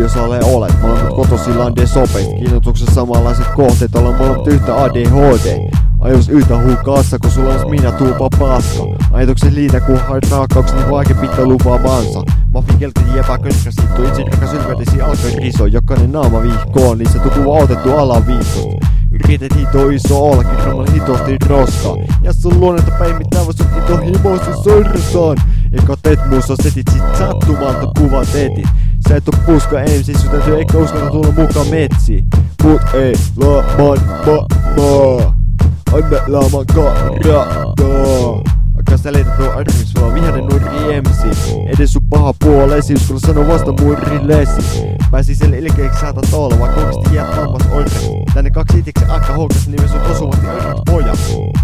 Ale olet. Molemmat kotosillaan sopeista. Kiinnotuksessa samanlaiset kohteet, ollaan molemmat yhtä ADHD. Ajus yhtä huukaassa, kun sulla on minä tuupa paska. Ajatukset liitä, kun hait raakauks, niin vaikea pitää lupaa vansa. Mafi keltiin jepää köskäsittu, itse rakas ylvätesi alkoi riso. Jokainen naama vihkoon, niin se tukuva otettu alaviistosta. Yritet hito iso ollakin, ramalla hitosti roskaa. Ja sun luonnetta päin mitään voi sun hito himoisu sorrosaan. Eikä teet muussa setit sit sattumalta kuvat etit. Sä et oo puska MC, sun täytyy eikä uskalla tulla mukaan metsiin. Mut ei laaman maa. Anna laaman karata. Kas sä leität tuon arviksi, sulla on vihainen nurri MC. Edes sun paha puolesi, uskalla sano vasta murrilesi. Pääsi sen ilkeeksi saata olla, vaikka oikeesti jäät lammas orre. Tänne kaksi itiksen akka holkas, niin me sun osuvasti arviksi poja.